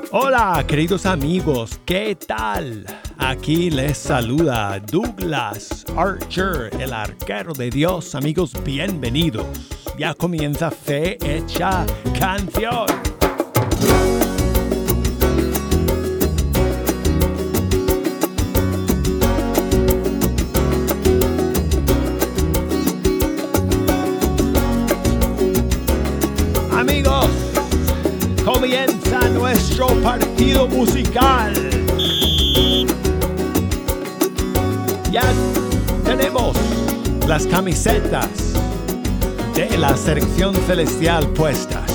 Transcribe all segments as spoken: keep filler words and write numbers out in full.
Hola, queridos amigos, ¿qué tal? Aquí les saluda Douglas Archer, el arquero de Dios. Amigos, bienvenidos. Ya comienza Fe Hecha Canción. Amigos, comienza nuestro partido musical. Ya tenemos las camisetas de la selección celestial puestas.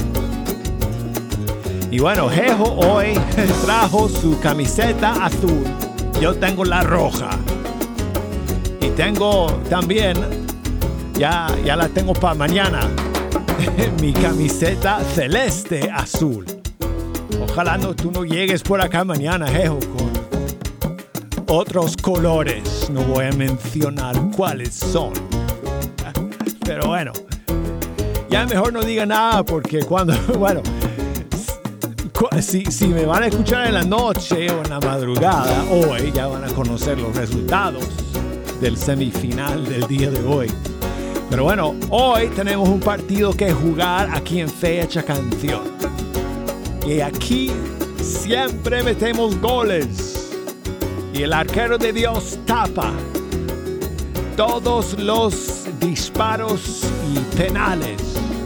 Y bueno, Jejo hoy trajo su camiseta azul. Yo tengo la roja. Y tengo también, ya, ya la tengo para mañana, mi camiseta celeste azul. Ojalá no, tú no llegues por acá mañana, Jejo, con otros colores. No voy a mencionar cuáles son. Pero bueno, ya mejor no diga nada porque cuando, bueno, si, si me van a escuchar en la noche o en la madrugada, hoy ya van a conocer los resultados del semifinal del día de hoy. Pero bueno, hoy tenemos un partido que jugar aquí en Fe Hecha Canción. Y aquí siempre metemos goles. Y el arquero de Dios tapa todos los disparos y penales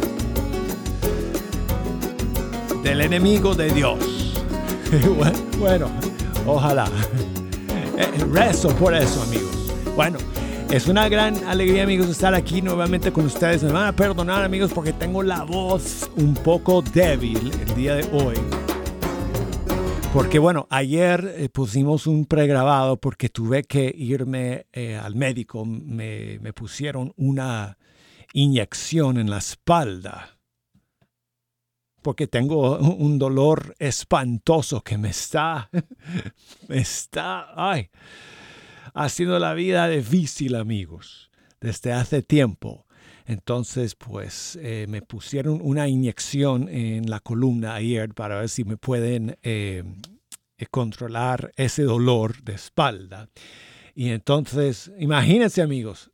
del enemigo de Dios. Bueno, ojalá. Rezo por eso, amigos. Bueno. Es una gran alegría, amigos, estar aquí nuevamente con ustedes. Me van a perdonar, amigos, porque tengo la voz un poco débil el día de hoy. Porque, bueno, ayer eh, pusimos un pregrabado porque tuve que irme eh, al médico. Me, me pusieron una inyección en la espalda. Porque tengo un dolor espantoso que me está... me está... ¡Ay! Haciendo la vida difícil, amigos, desde hace tiempo. Entonces, pues, eh, me pusieron una inyección en la columna ayer para ver si me pueden eh, controlar ese dolor de espalda. Y entonces, imagínense, amigos,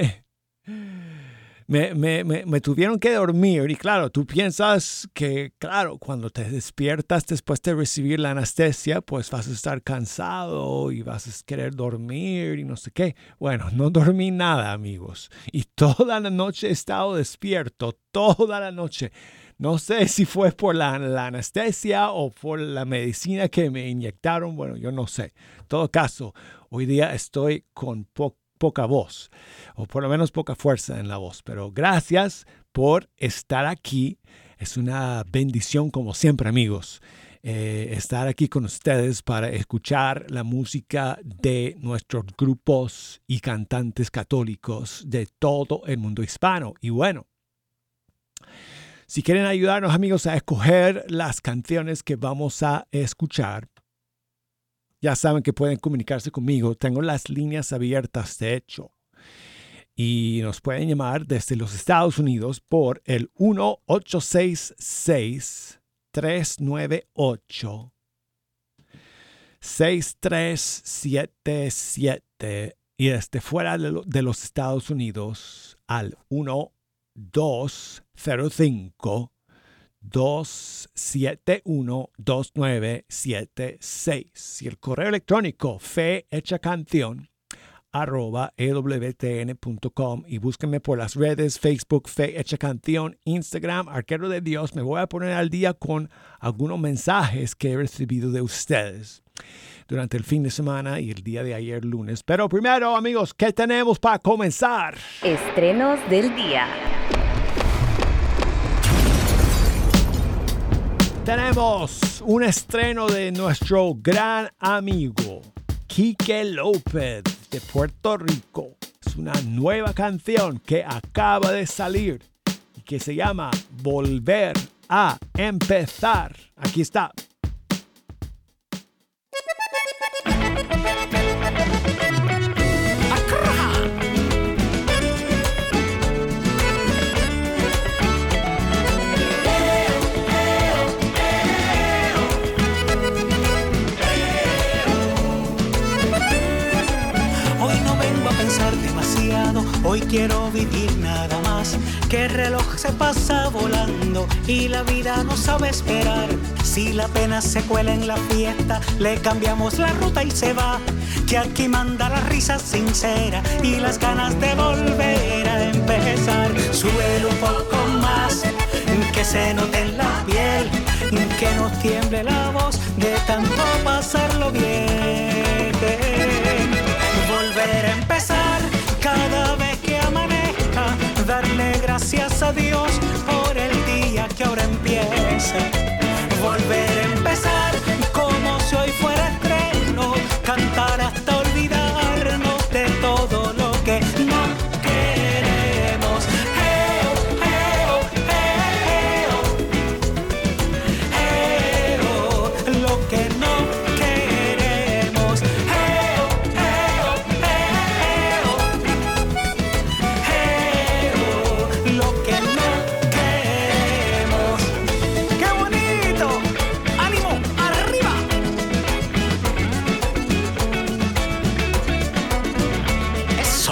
me, me, me, me tuvieron que dormir. Y claro, tú piensas que, claro, cuando te despiertas después de recibir la anestesia, pues vas a estar cansado y vas a querer dormir y no sé qué. Bueno, no dormí nada, amigos. Y toda la noche he estado despierto, toda la noche. No sé si fue por la, la anestesia o por la medicina que me inyectaron. Bueno, yo no sé. En todo caso, hoy día estoy con poco. poca voz, o por lo menos poca fuerza en la voz. Pero gracias por estar aquí. Es una bendición, como siempre, amigos, eh, estar aquí con ustedes para escuchar la música de nuestros grupos y cantantes católicos de todo el mundo hispano. Y bueno, si quieren ayudarnos, amigos, a escoger las canciones que vamos a escuchar, ya saben que pueden comunicarse conmigo. Tengo las líneas abiertas, de hecho. Y nos pueden llamar desde los Estados Unidos por el uno ocho seis seis, tres nueve ocho, seis tres siete siete. Y desde fuera de, lo, de los Estados Unidos al uno dos cero cinco, dos siete uno, dos nueve siete seis. Y el correo electrónico fehechacanción arroba e w t n punto com. Y búsquenme por las redes: Facebook, Fe Hecha Canción, Instagram, Arquero de Dios. Me voy a poner al día con algunos mensajes que he recibido de ustedes durante el fin de semana y el día de ayer lunes. Pero primero, amigos, ¿qué tenemos para comenzar? Estrenos del día. Tenemos un estreno de nuestro gran amigo Quique López de Puerto Rico. Es una nueva canción que acaba de salir y que se llama Volver a Empezar. Aquí está. Hoy quiero vivir nada más, que el reloj se pasa volando y la vida no sabe esperar. Si la pena se cuela en la fiesta, le cambiamos la ruta y se va. Que aquí manda la risa sincera y las ganas de volver a empezar. Súbelo un poco más, que se note en la piel, que no tiemble la voz de tanto pasarlo bien. Volver a empezar cada vez que amanezca, darle gracias a Dios por el día que ahora empieza. Volver a empezar como si hoy fuera estreno, cantar hasta olvidarnos de todo lo que no queremos. Eo, eo, eo, eo, lo que no queremos. Eo, eo, eo, eo, lo que no queremos. ¡Qué bonito! ¡Ánimo! ¡Arriba! ¡Eso!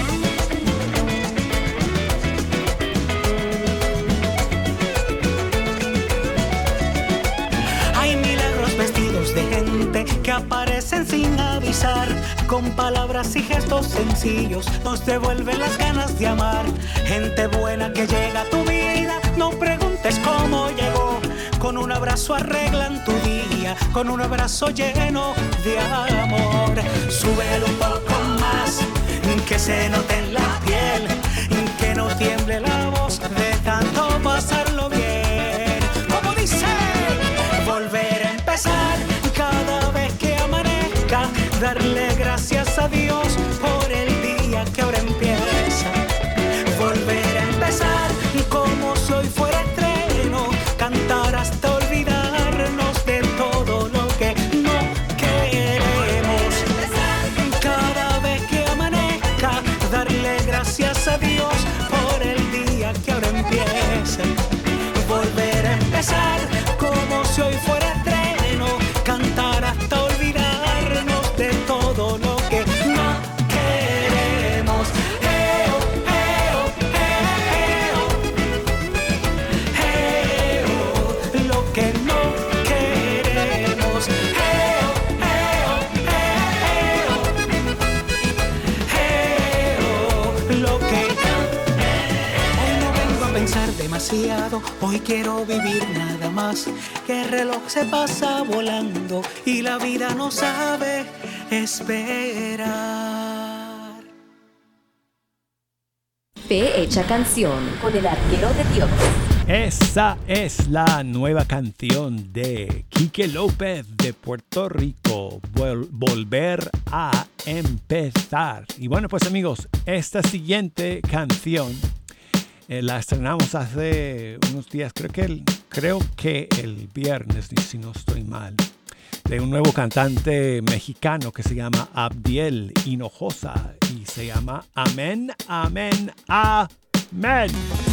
Hay milagros vestidos de gente que aparecen sin avisar, con palabras y gestos sencillos nos devuelven las ganas de amar. Gente buena que llega a tu vida, no preguntes cómo llegó. Con un abrazo arreglan tu día, con un abrazo lleno de amor. Súbelo un poco más, que se note en la piel, que no tiemble la voz de tanto pasarlo bien. Como dice, volver a empezar cada vez que amanezca, darle gracias a Dios por el día que ahora empieza. Volver a empezar como si hoy fuera estreno, cantar hasta olvidarnos de todo lo que no queremos. Cada vez que amanezca, darle gracias a Dios por el día que ahora empieza. Volver a empezar como si hoy fuera estreno, cantar hasta olvidarnos de todo lo que no queremos. Eo, eo, eo, eo, lo que no queremos. Eo, eo, eo, eo, lo que no. Hoy no vengo a pensar demasiado, hoy quiero vivir nada más, que el reloj se pasa volando y la vida no sabe esperar. Fe hecha canción con el arquero de Dios. Esa es la nueva canción de Quique López de Puerto Rico, Vol- Volver a empezar. Y bueno, pues amigos, esta siguiente canción eh, la estrenamos hace unos días, creo que, el, creo que el viernes, si no estoy mal, de un nuevo cantante mexicano que se llama Abdiel Hinojosa y se llama Amén, Amén, Amén.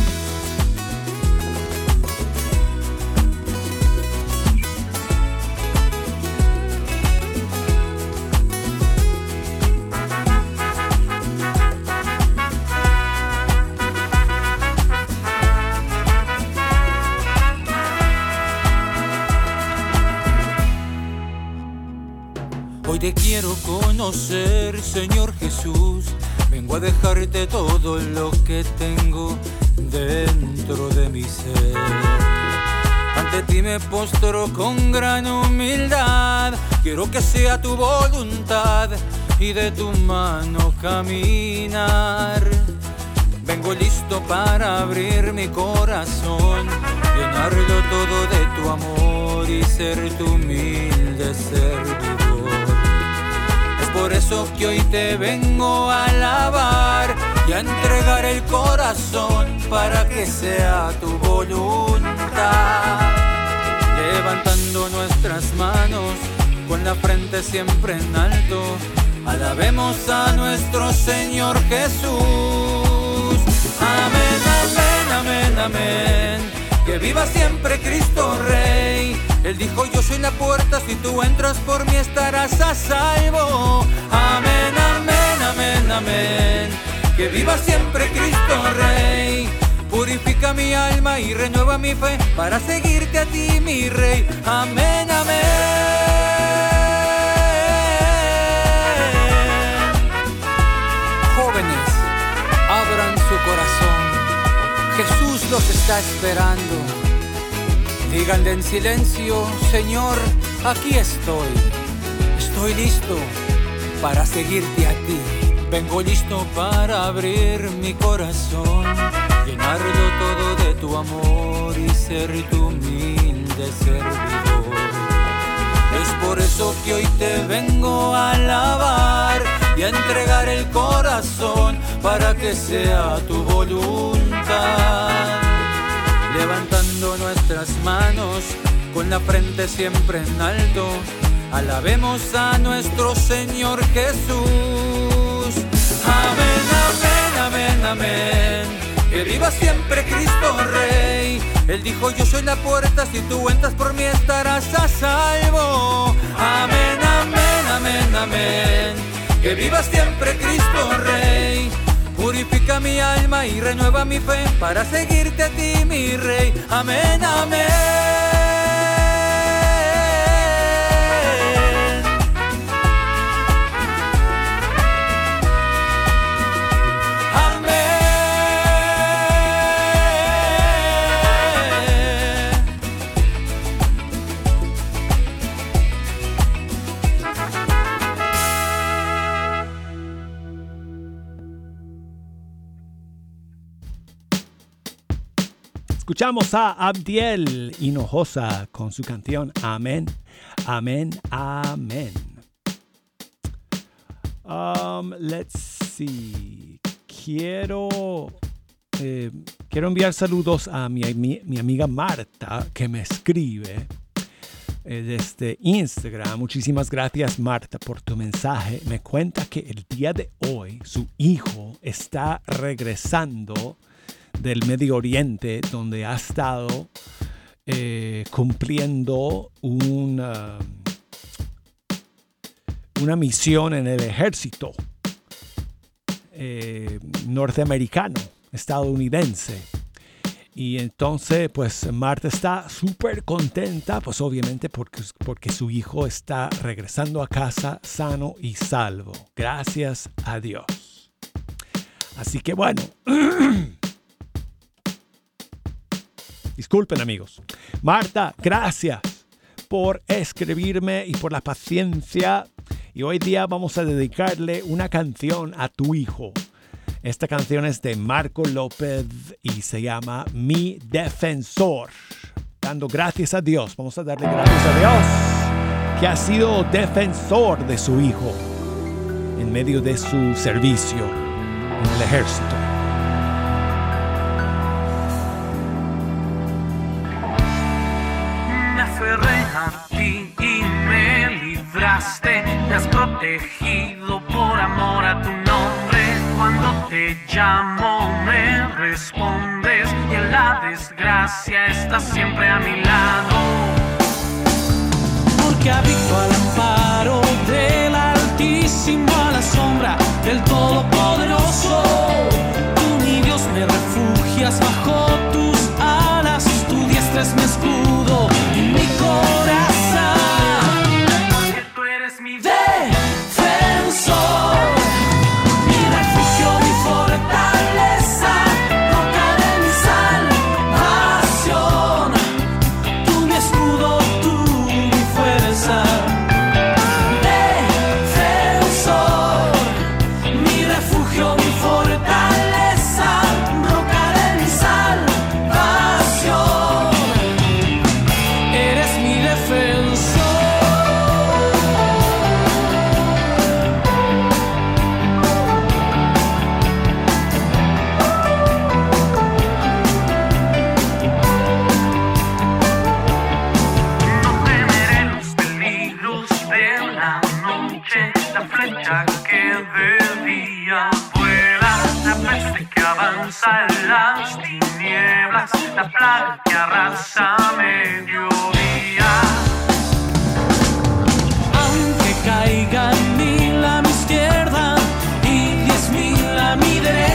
Hoy te quiero conocer, Señor Jesús. Vengo a dejarte todo lo que tengo dentro de mi ser. Ante ti me postro con gran humildad. Quiero que sea tu voluntad y de tu mano caminar. Vengo listo para abrir mi corazón, llenarlo todo de tu amor y ser tu humilde servidor. Por eso que hoy te vengo a alabar y a entregar el corazón para que sea tu voluntad. Levantando nuestras manos con la frente siempre en alto, alabemos a nuestro Señor Jesús. Amén, amén, amén, amén. Que viva siempre Cristo Rey. Él dijo: yo soy la puerta, si tú entras por mí estarás a salvo. Amén, amén, amén, amén. que viva siempre Cristo Rey. Purifica mi alma y renueva mi fe para seguirte a ti, mi Rey. Amén, amén. Jóvenes, abran su corazón. Jesús los está esperando. Díganle en silencio: Señor, aquí estoy. Estoy listo para seguirte a ti. Vengo listo para abrir mi corazón, llenarlo todo de tu amor y ser tu humilde servidor. Es por eso que hoy te vengo a alabar y a entregar el corazón para que sea tu voluntad. Levantando nuestras manos con la frente siempre en alto, alabemos a nuestro Señor Jesús. Amén, amén, amén, amén. Que viva siempre Cristo Rey. Él dijo: yo soy la puerta, si tú entras por mí estarás a salvo. Amén, amén, amén, amén. Que viva siempre Cristo Rey. Purifica mi alma y renueva mi fe para seguirte a ti, mi Rey. Amén, amén. Escuchamos a Abdiel Hinojosa con su canción Amén, Amén, Amén. Um, let's see. Quiero, eh, quiero enviar saludos a mi, mi, mi amiga Marta, que me escribe eh, desde Instagram. Muchísimas gracias, Marta, por tu mensaje. Me cuenta que el día de hoy su hijo está regresando del Medio Oriente, donde ha estado eh, cumpliendo una, una misión en el ejército eh, norteamericano, estadounidense. Y entonces, pues, Marta está súper contenta, pues obviamente porque, porque su hijo está regresando a casa sano y salvo. Gracias a Dios. Así que bueno... Disculpen, amigos. Marta, gracias por escribirme y por la paciencia. Y hoy día vamos a dedicarle una canción a tu hijo. Esta canción es de Marco López y se llama Mi Defensor. Dando gracias a Dios. Vamos a darle gracias a Dios que ha sido defensor de su hijo en medio de su servicio en el ejército. A ti y me libraste, me has protegido por amor a tu nombre. Cuando te llamo me respondes y en la desgracia estás siempre a mi lado. Porque habito al amparo del Altísimo, a la sombra del Todopoderoso. Tú, mi Dios, me refugias bajo tus alas, tu diestra es mi escudo y mi corazón. Tú eres mi defensor, mi refugio, mi fortaleza, roca de mi salvación. Tú, mi escudo, tú, mi fuerza. Defensor, mi refugio, mi fortaleza, roca de mi salvación. Eres mi defensor. No temeré los peligros de la noche, la flecha que de día vuela, la peste que avanza en las tinieblas, la plaga que arrasa a mediodía. Aunque caigan mil a mi izquierda y diez mil a mi derecha,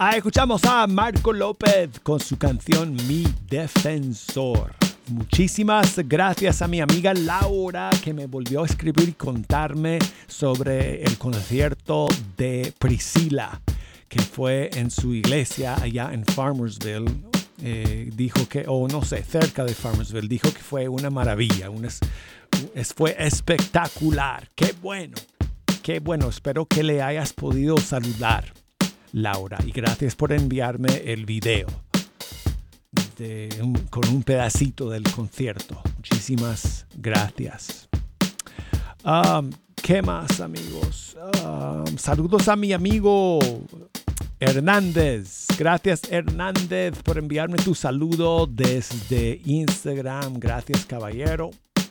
Ah, escuchamos a Marco López con su canción Mi Defensor. Muchísimas gracias a mi amiga Laura que me volvió a escribir y contarme sobre el concierto de Priscila que fue en su iglesia allá en Farmersville. Eh, dijo que, o oh, no sé, cerca de Farmersville, dijo que fue una maravilla, un es, es, fue espectacular. Qué bueno, qué bueno. Espero que le hayas podido saludar, Laura, y gracias por enviarme el video de un, con un pedacito del concierto. Muchísimas gracias. Um, ¿Qué más, amigos? Um, saludos a mi amigo Hernández. Gracias, Hernández, por enviarme tu saludo desde Instagram. Gracias, caballero.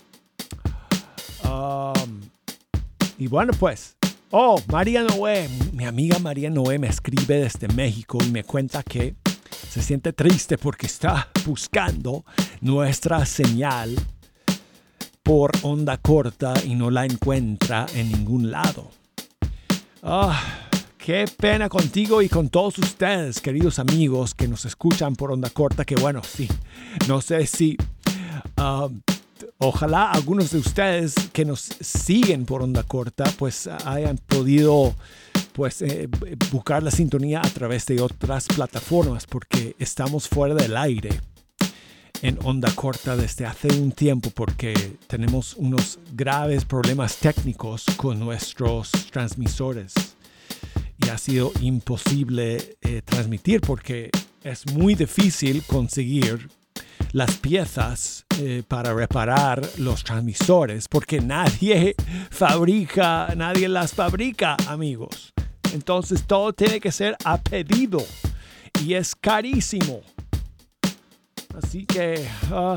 Um, y bueno, pues, oh, María Noé, mi amiga María Noé me escribe desde México y me cuenta que se siente triste porque está buscando nuestra señal por onda corta y no la encuentra en ningún lado. Ah, qué pena contigo y con todos ustedes, queridos amigos que nos escuchan por onda corta, que bueno, sí, no sé si... Uh, ojalá algunos de ustedes que nos siguen por onda corta pues hayan podido pues eh, buscar la sintonía a través de otras plataformas, porque estamos fuera del aire en onda corta desde hace un tiempo porque tenemos unos graves problemas técnicos con nuestros transmisores y ha sido imposible eh, transmitir porque es muy difícil conseguir las piezas eh, para reparar los transmisores porque nadie fabrica, nadie las fabrica, amigos. Entonces todo tiene que ser a pedido y es carísimo. Así que uh,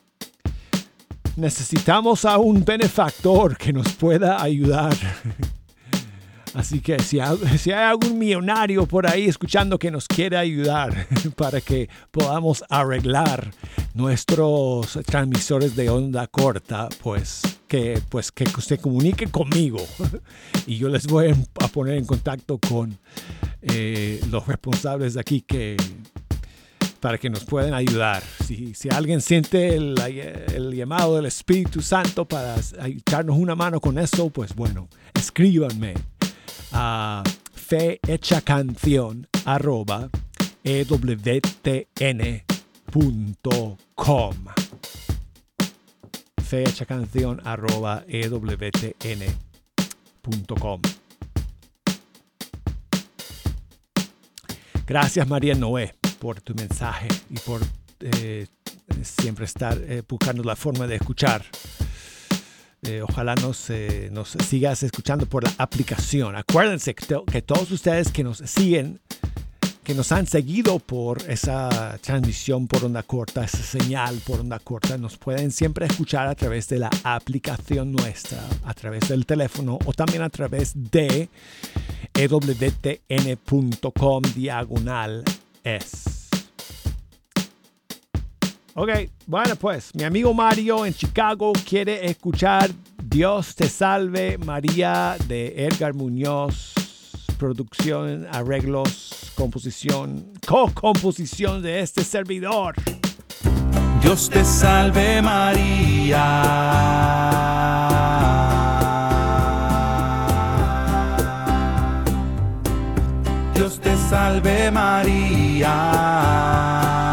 necesitamos a un benefactor que nos pueda ayudar. Así que si hay, si hay algún millonario por ahí escuchando que nos quiere ayudar para que podamos arreglar nuestros transmisores de onda corta, pues que, pues que se comunique conmigo y yo les voy a poner en contacto con eh, los responsables de aquí que, para que nos puedan ayudar. Si, si alguien siente el, el llamado del Espíritu Santo para echarnos una mano con eso, pues bueno, escríbanme a fehechacanción arroba ewtn punto com fehechacanción arroba ewtn punto com. Gracias, María Noé, por tu mensaje y por eh, siempre estar eh, buscando la forma de escuchar. Eh, ojalá nos, eh, nos sigas escuchando por la aplicación. Acuérdense que, to- que todos ustedes que nos siguen, que nos han seguido por esa transmisión por onda corta, esa señal por onda corta, nos pueden siempre escuchar a través de la aplicación nuestra, a través del teléfono o también a través de ewtn punto com diagonal es. Ok, bueno pues, mi amigo Mario en Chicago quiere escuchar Dios te salve María de Edgar Muñoz, producción, arreglos, composición, co-composición de este servidor. Dios te salve María, Dios te salve María.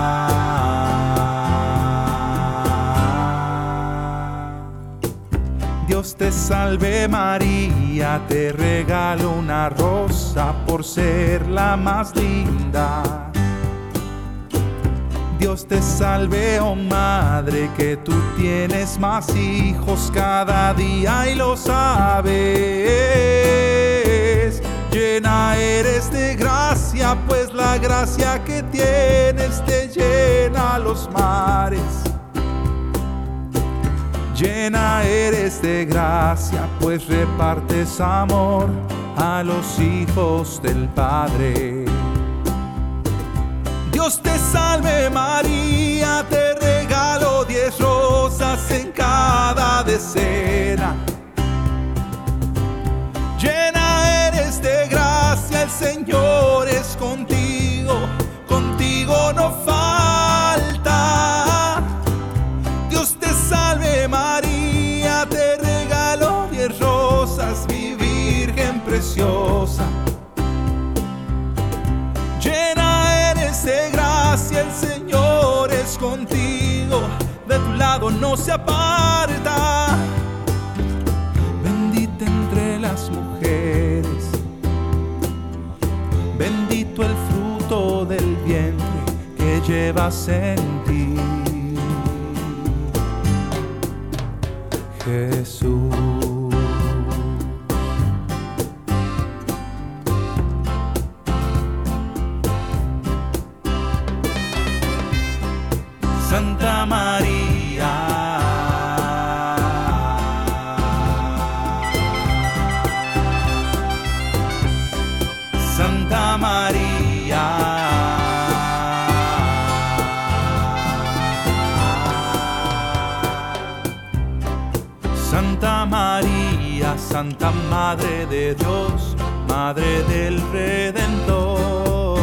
Dios te salve María, te regalo una rosa por ser la más linda. Dios te salve, oh madre, que tú tienes más hijos cada día y lo sabes. Llena eres de gracia, pues la gracia que tienes te llena los mares. Llena eres de gracia, pues repartes amor a los hijos del Padre. Dios te salve María, te regalo diez rosas en cada decena. Llena eres de gracia, el Señor es contigo. preciosa. Llena eres de gracia, el Señor es contigo, de tu lado no se aparta. Bendita entre las mujeres, bendito el fruto del vientre que llevas en ti, Jesús. Santa María, Santa María, Santa María, Santa Madre de Dios, Madre del Redentor.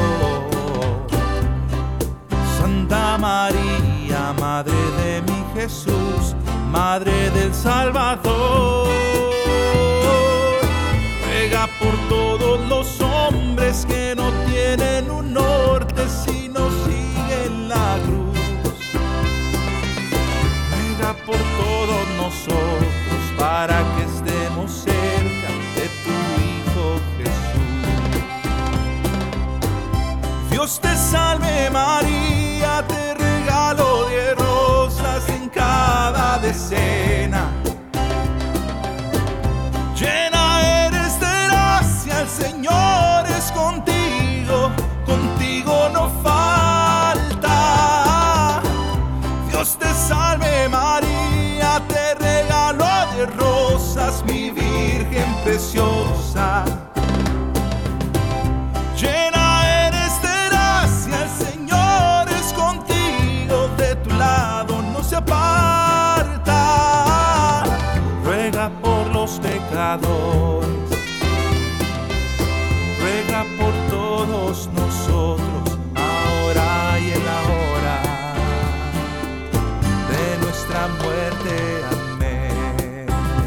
Santa María, Madre de mi Jesús, Madre del Salvador. Ruega por todos los hombres que no tienen un norte sino siguen la cruz. Ruega por todos nosotros para que estemos cerca de tu Hijo Jesús. Dios te salve María, te regalo de rosas en cada decena. Llena eres de gracia, el Señor es contigo, contigo no falta. Dios te salve María, te regalo de rosas, mi Virgen preciosa. Llena eres de gracia, el Señor es contigo, de tu lado no se aparta. Ruega por los pecadores, ruega por todos nosotros, ahora y en la hora de nuestra muerte. Amén.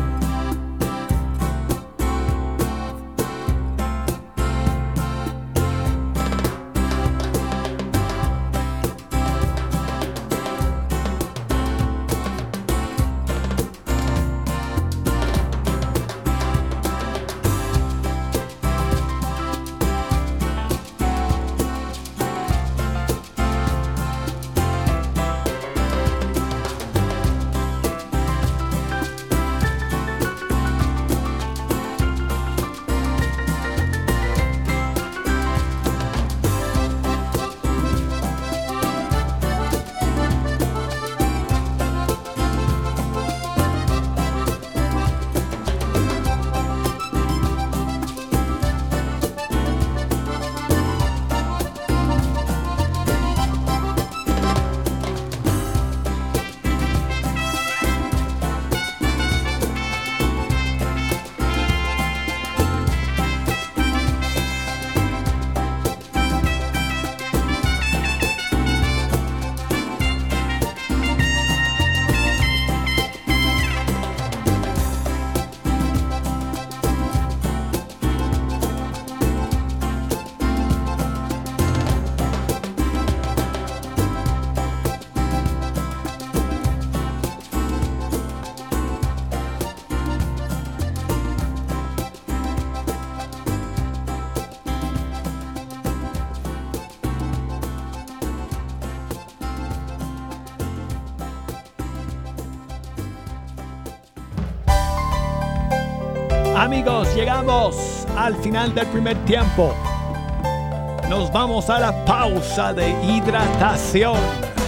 Amigos, llegamos al final del primer tiempo. Nos vamos a la pausa de hidratación.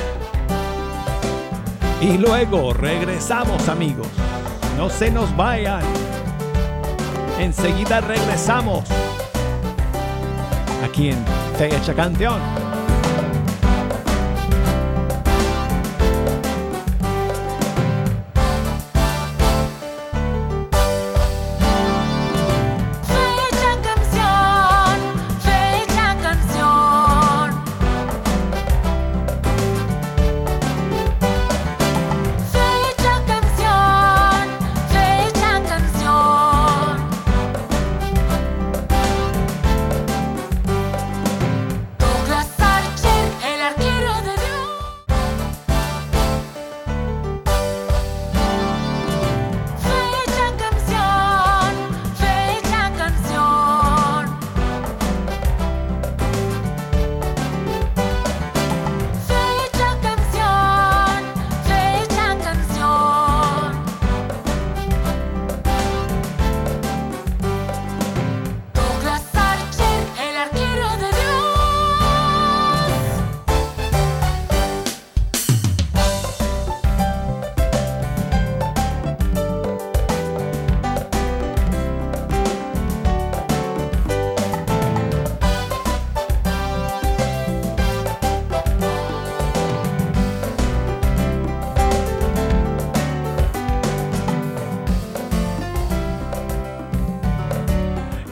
Y luego regresamos, amigos. No se nos vayan. Enseguida regresamos. Aquí en Fe Hecha Canción.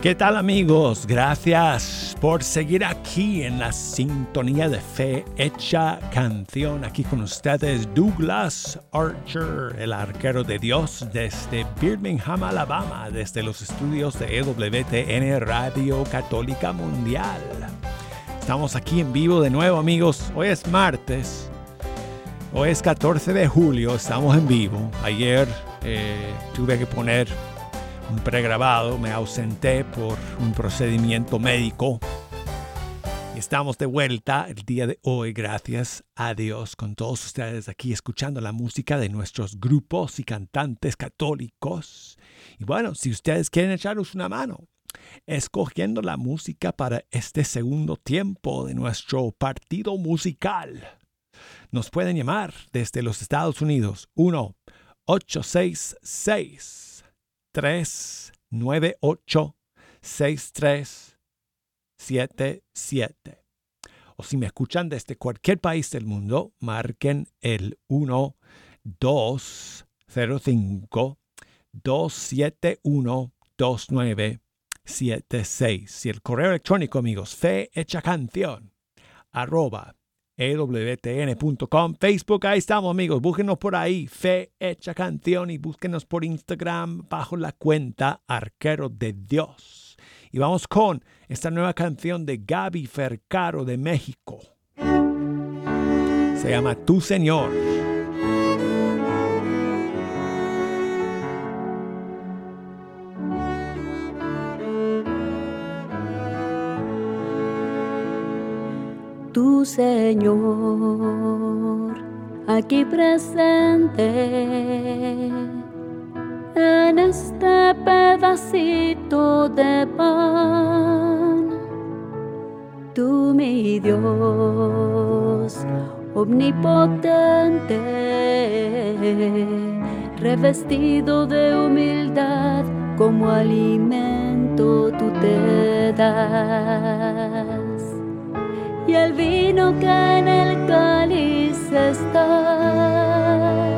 ¿Qué tal, amigos? Gracias por seguir aquí en la sintonía de Fe Hecha Canción. Aquí con ustedes Douglas Archer, el arquero de Dios desde Birmingham, Alabama, desde los estudios de E W T N Radio Católica Mundial. Estamos aquí en vivo de nuevo, amigos. Hoy es martes. Hoy es catorce de julio. Estamos en vivo. Ayer eh, tuve que poner un pregrabado, me ausenté por un procedimiento médico. Estamos de vuelta el día de hoy, gracias a Dios, con todos ustedes aquí escuchando la música de nuestros grupos y cantantes católicos. Y bueno, si ustedes quieren echaros una mano escogiendo la música para este segundo tiempo de nuestro partido musical, nos pueden llamar desde los Estados Unidos uno ocho seis seis tres nueve ocho seis tres siete siete. O si me escuchan desde cualquier país del mundo, marquen el uno dos cero cinco dos siete uno dos nueve siete seis. Y el correo electrónico, amigos, fehechacanción arroba E W T N punto com. Facebook, ahí estamos, amigos. Búsquenos por ahí, Fe Hecha Canción, y búsquenos por Instagram bajo la cuenta Arquero de Dios. Y vamos con esta nueva canción de Gaby Fercaro de México. Se llama Tu Señor. Tu Señor, aquí presente, en este pedacito de pan. Tú, mi Dios, omnipotente, revestido de humildad, como alimento tú te das. Y el vino que en el cáliz está,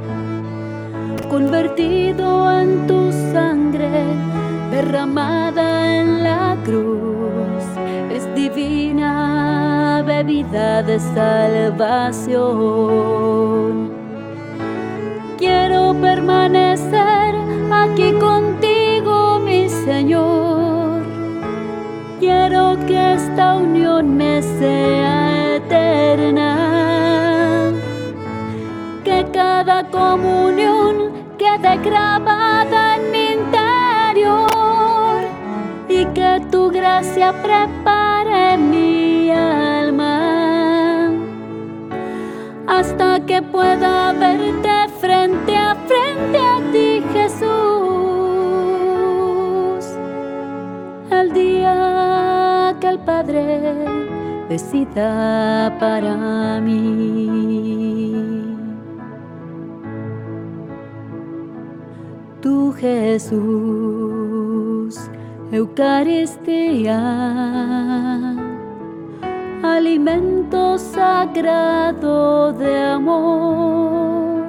convertido en tu sangre, derramada en la cruz, es divina bebida de salvación. Quiero permanecer aquí contigo, mi Señor. Quiero que esta unión me sea eterna, que cada comunión quede grabada en mi interior y que tu gracia prepare mi alma hasta que pueda verte frente a frente a ti, Jesús. El día que el Padre decida para mí. Tu Jesús, Eucaristía, alimento sagrado de amor,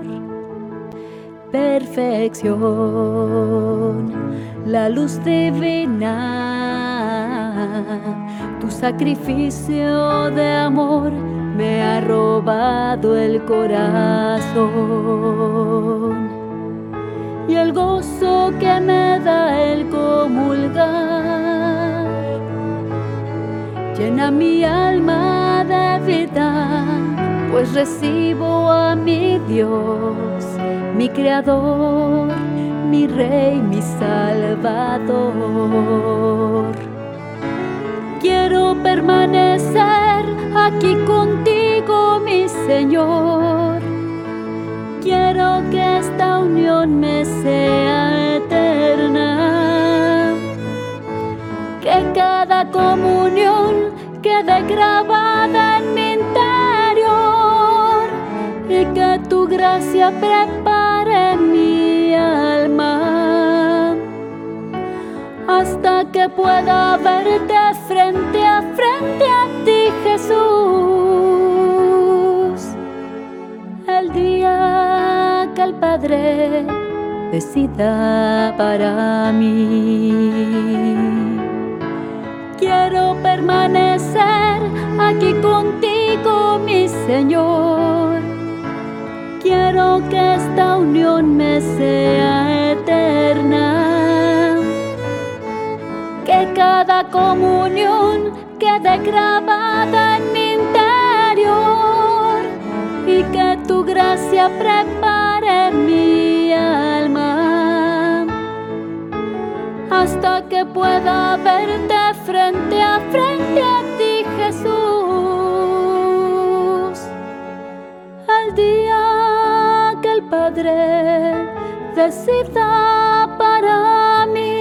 perfección, la luz divina. Tu sacrificio de amor me ha robado el corazón, y el gozo que me da el comulgar llena mi alma de vida, pues recibo a mi Dios, mi Creador, mi Rey, mi Salvador. Quiero permanecer aquí contigo, mi Señor. Quiero que esta unión me sea eterna, que cada comunión quede grabada en mi interior y que tu gracia prepare mi alma hasta que pueda verte frente a frente a ti, Jesús. El día que el Padre decida para mí. permanecer aquí contigo, mi Señor. Quiero que esta unión me sea eterna, que cada comunión quede grabada en mi interior y que tu gracia prepare mi alma hasta que pueda verte frente a frente a ti, Jesús. Al día que el Padre decida para mí.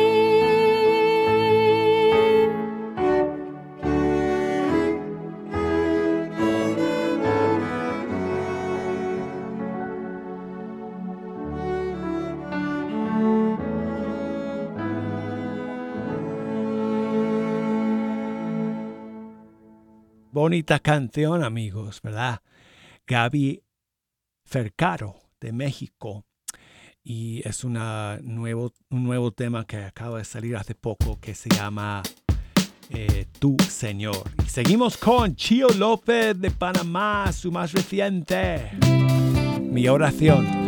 Bonita canción, amigos, ¿verdad? Gaby Fercaro, de México. Y es una nuevo, un nuevo tema que acaba de salir hace poco que se llama eh, Tu Señor. Y seguimos con Chio López de Panamá, su más reciente, Mi Oración.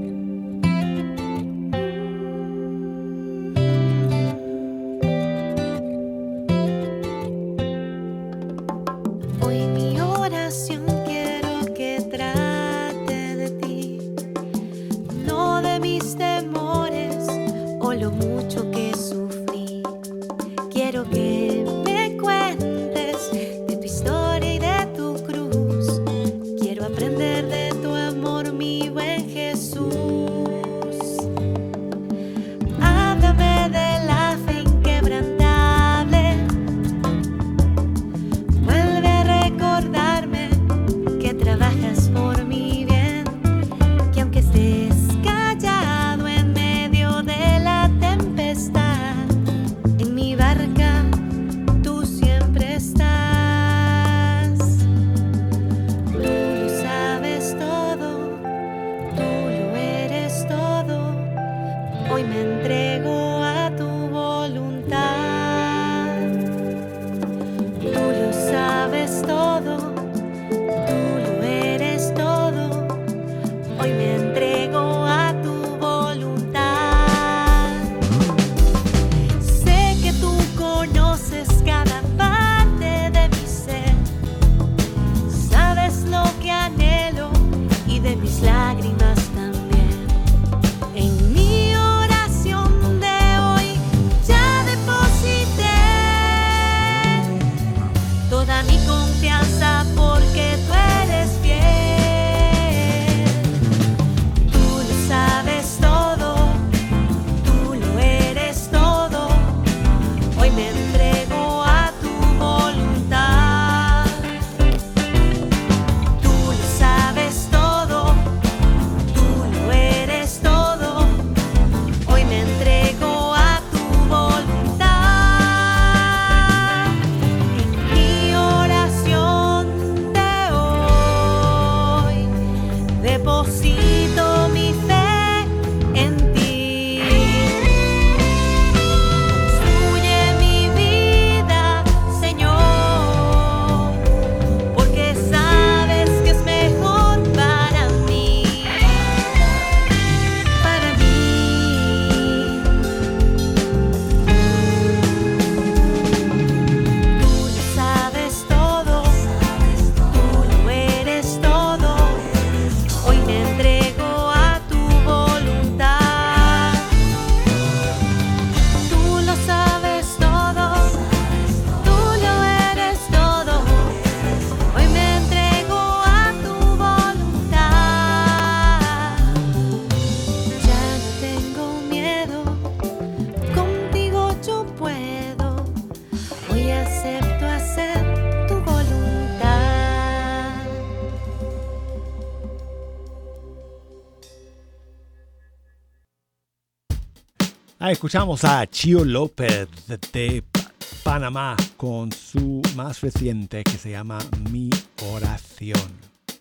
Ah, escuchamos a Chio López de Panamá con su más reciente que se llama Mi Oración.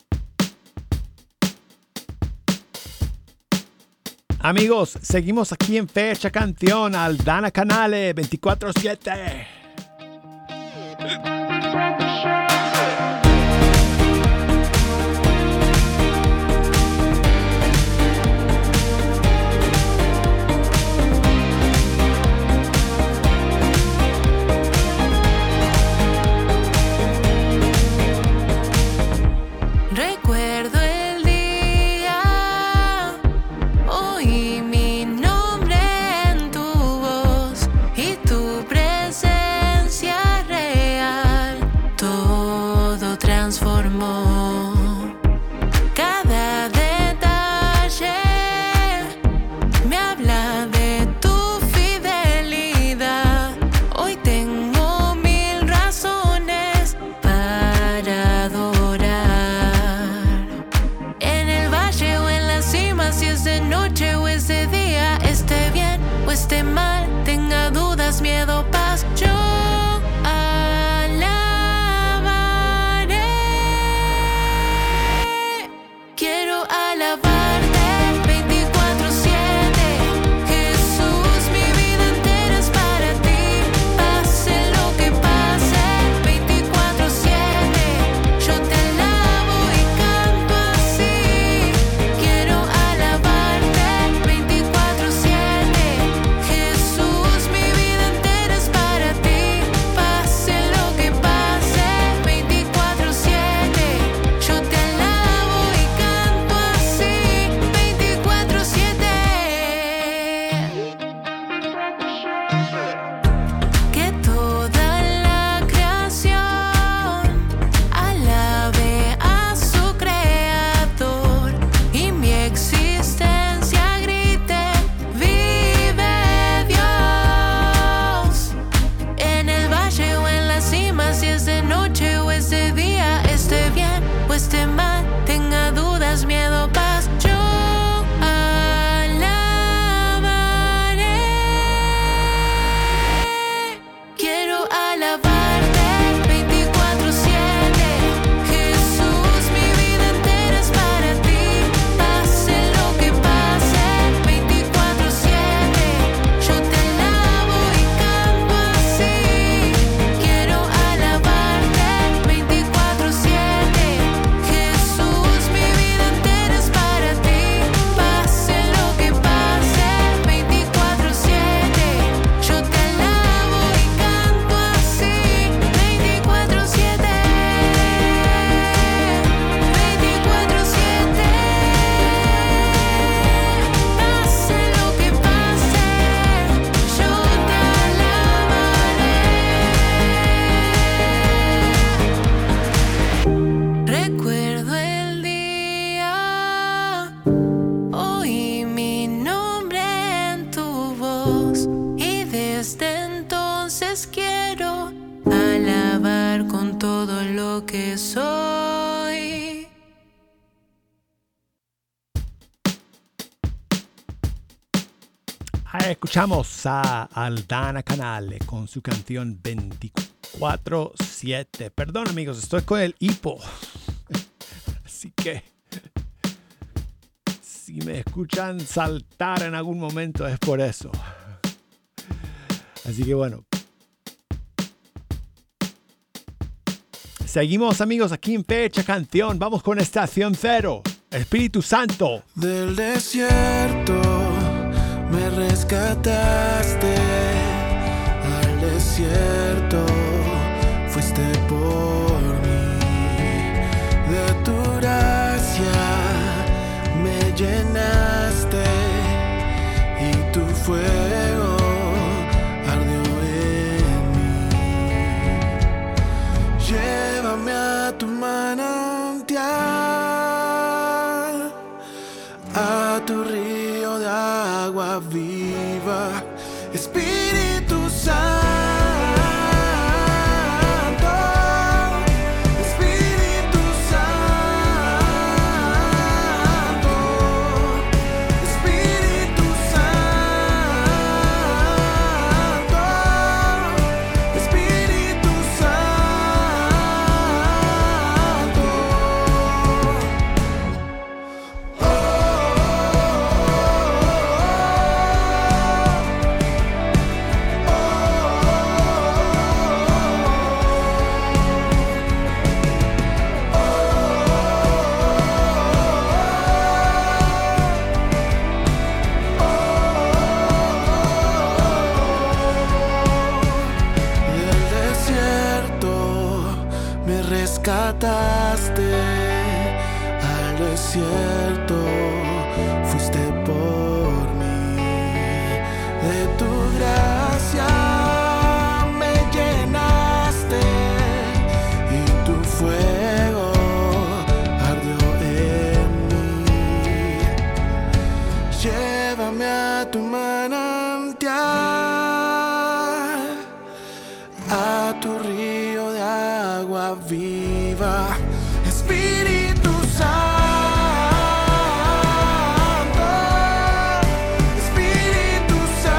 Amigos, seguimos aquí en Fecha Canción, Aldana Canale veinticuatro siete. Escuchamos a Aldana Canale con su canción veinticuatro siete. Perdón amigos, estoy con el hipo. Así que si me escuchan saltar en algún momento es por eso. Así que bueno. Seguimos amigos aquí en Fecha Canción. Vamos con Estación Cero. Espíritu Santo. Del desierto me rescataste, al desierto fuiste por mí, de tu gracia me llenaste y tu fuego ardió en mí. Llévame a tu manantial, a tu río de agua viva, Espíritu Santo. Espíritu Santo, rescataste al desierto, fuiste por mí. De tu gracia me llenaste y tu fuego ardió en mí. Llévame a tu manantial, a tu río de agua viva, Espíritu Santo, Espíritu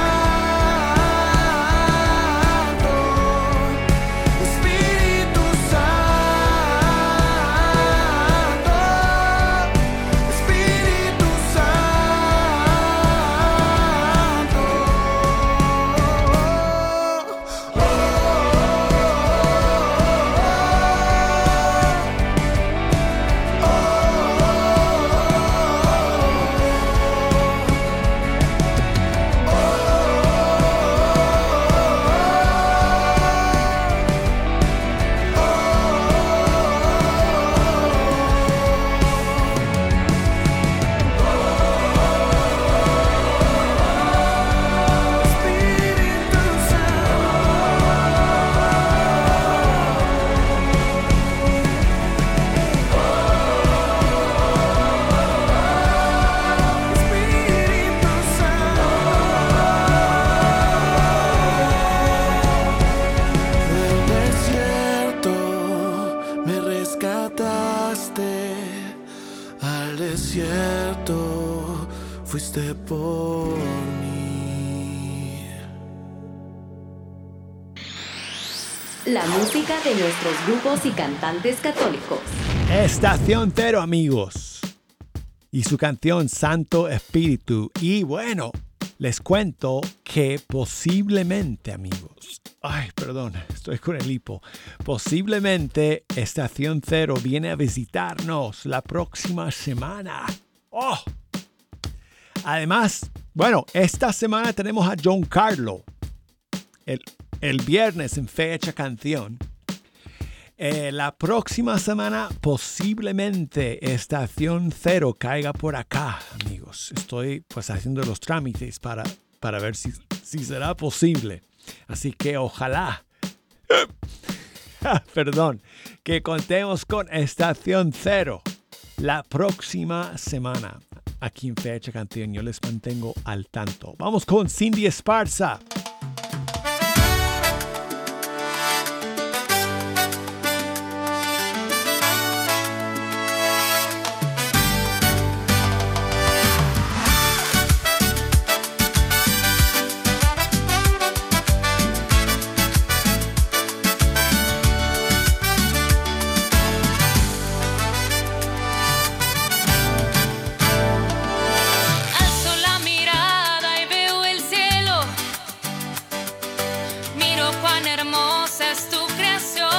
Santo, Espíritu Santo, Espíritu Santo. Del desierto me rescataste, al desierto fuiste por mí. La música de nuestros grupos y cantantes católicos. Estación Cero, amigos. Y su canción Santo Espíritu. Y bueno, les cuento que posiblemente, amigos. Ay, perdón, estoy con el hipo. Posiblemente Estación Cero viene a visitarnos la próxima semana. ¡Oh! Además, bueno, esta semana tenemos a John Carlo. El, el viernes en Fecha Canción. Eh, la próxima semana posiblemente Estación Cero caiga por acá, amigos. Estoy pues haciendo los trámites para, para ver si, si será posible. Así que ojalá, perdón, que contemos con Estación Cero la próxima semana. Aquí en Fecha Canción yo les mantengo al tanto. Vamos con Cindy Esparza. Alzo la mirada y veo el cielo. Miro cuán hermosa es tu creación.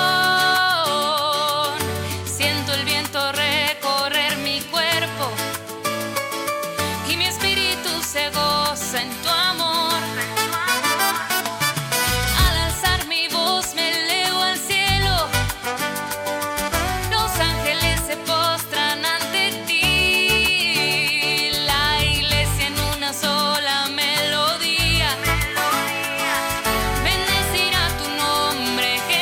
Siento el viento recorrer mi cuerpo y mi espíritu se goza en tu amor. Al alzar mi voz me elevo al cielo. Los ángeles se postran ante ti. La iglesia en una sola melodía bendecirá tu nombre, Jesús.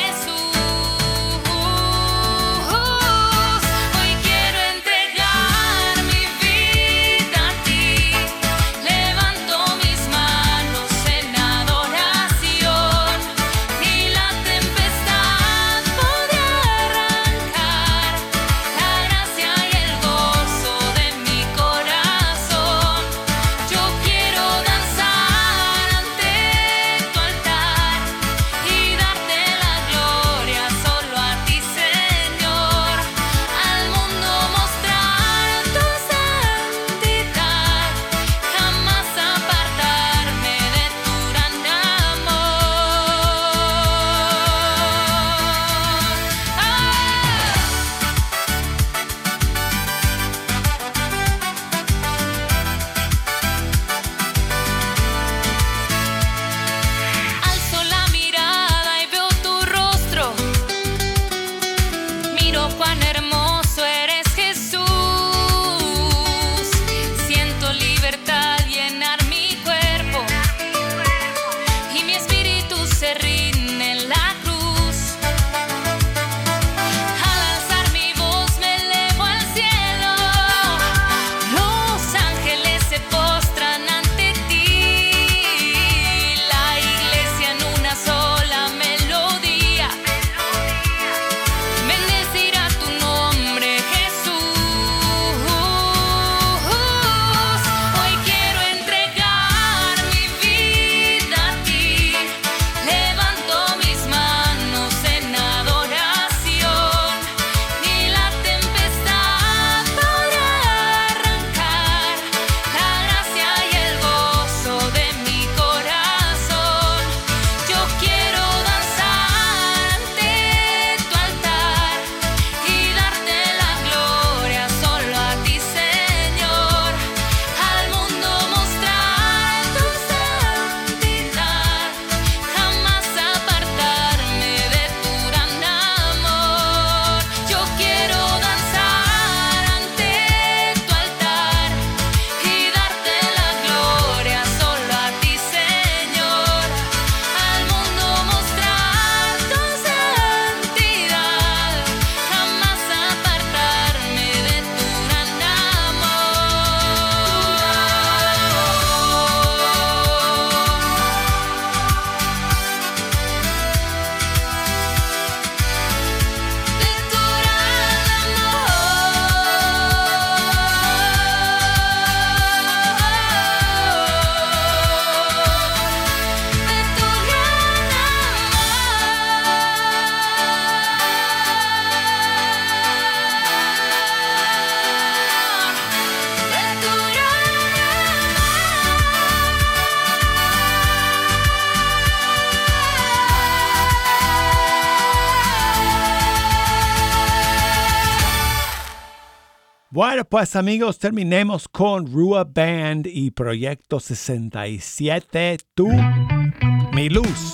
Bueno, pues amigos, terminemos con Rua Band y Proyecto sesenta y siete, Tú, mi luz.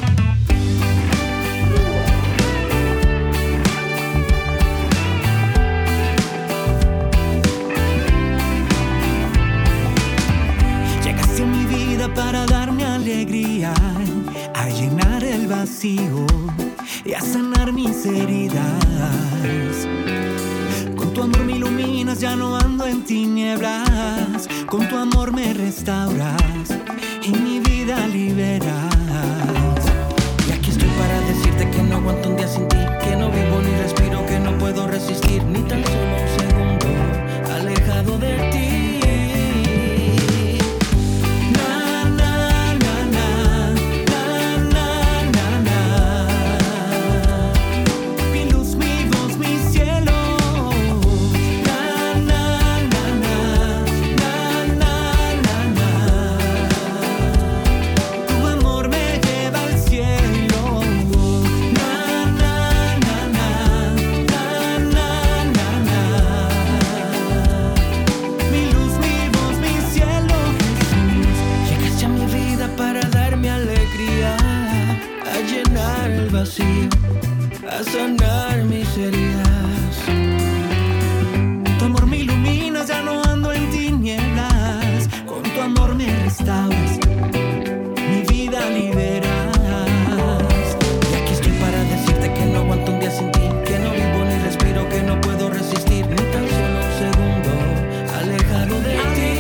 Llegaste a mi vida para darme alegría, a llenar el vacío y a sanar mis heridas. Con tu amor me iluminas, ya no ando en tinieblas. Con tu amor me restauras y mi vida liberas. Y aquí estoy para decirte que no aguanto un día sin ti, que no vivo ni respiro, que no puedo resistir ni tan solo un segundo alejado de ti. A sanar mis heridas. Tu amor me ilumina, ya no ando en tinieblas. Con tu amor me restauras, mi vida liberas. Y aquí estoy para decirte que no aguanto un día sin ti, que no vivo ni respiro, que no puedo resistir ni tan solo un segundo alejado de ti.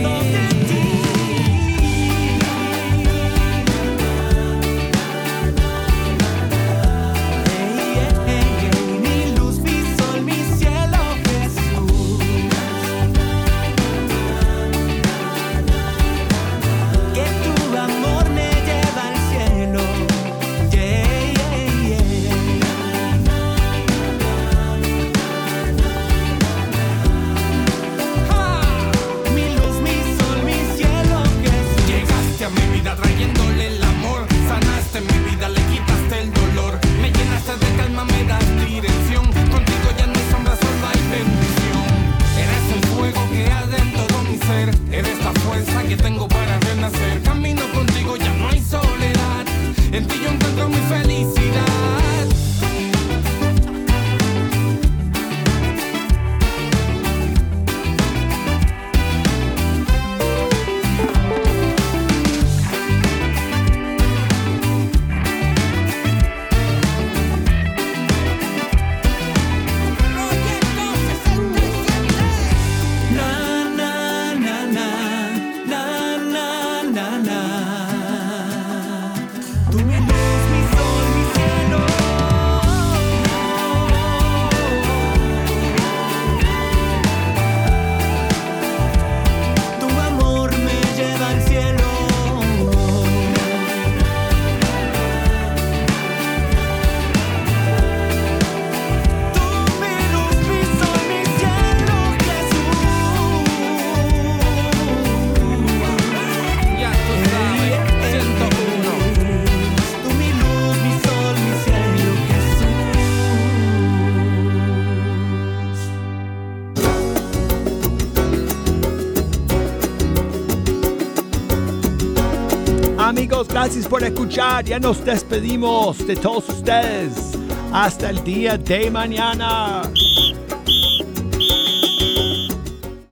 Amigos, gracias por escuchar. Ya nos despedimos de todos ustedes. Hasta el día de mañana.